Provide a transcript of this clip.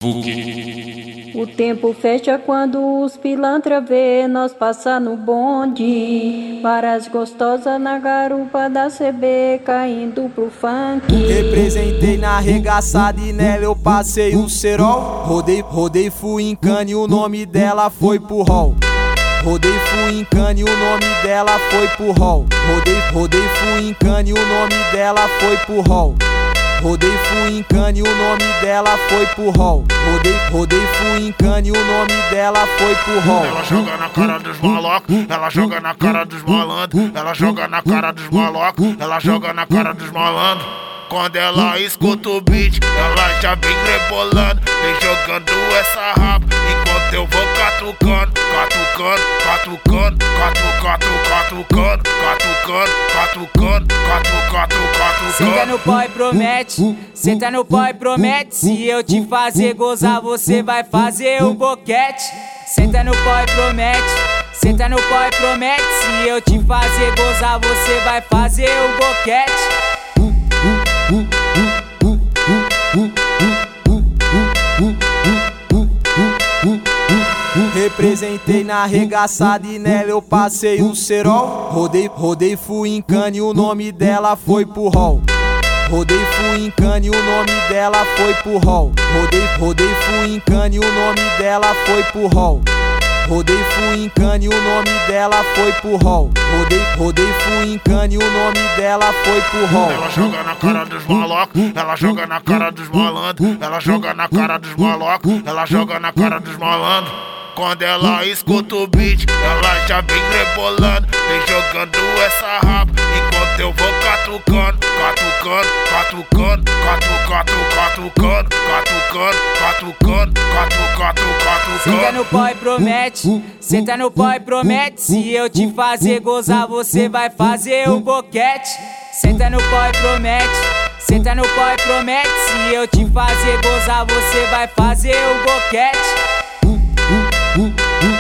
O tempo fecha quando os pilantra vê nós passar no bonde. Várias gostosas na garupa da CB caindo pro funk. Representei na arregaçada e nela eu passei o cerol. Rodei, fui em cane e o nome dela foi pro hall. Rodei, fui em cane e o nome dela foi pro hall. Rodei, fui em cane e o nome dela foi pro hall. Rodei, fui em cane e o nome dela foi pro hall. Rodei, fui em cane e o nome dela foi pro hall. Ela joga na cara dos malocos, ela joga na cara dos malandros. Ela joga na cara dos malocos, ela joga na cara dos malandros. Quando ela escuta o beat, ela já vem rebolando, vem jogando essa rapa, enquanto eu vou catucando, catucando, catucando, catucando, catucando, catucando. Senta no pau e promete, senta no pau e promete. Se eu te fazer gozar, você vai fazer o boquete. Senta no pau e promete, senta no pau e promete. Se eu te fazer gozar, você vai fazer o boquete. Representei na arregaçada e nela eu passei o cerol. Rodei, fui em cane e o nome dela foi pro hall. Rodei, fui em cane e o nome dela foi pro hall. Rodei, fui em cane e o nome dela foi pro hall. Rodei, fui em cane e o nome dela foi pro hall. Rodei, fui em cane e o nome dela foi pro hall. Ela joga na cara dos malocos, ela joga na cara dos malandros. Ela joga na cara dos malocos, ela joga na cara dos malandros. Quando ela escuta o beat, ela já vem rebolando, vem jogando essa rapa, enquanto eu vou catucando, catucando, catucando, catucando, catucando, catucando. Senta no pau e promete, senta no pau e promete. Se eu te fazer gozar, você vai fazer o boquete. Senta no pau e promete, senta no pau e promete. Se eu te fazer gozar, você vai fazer o boquete.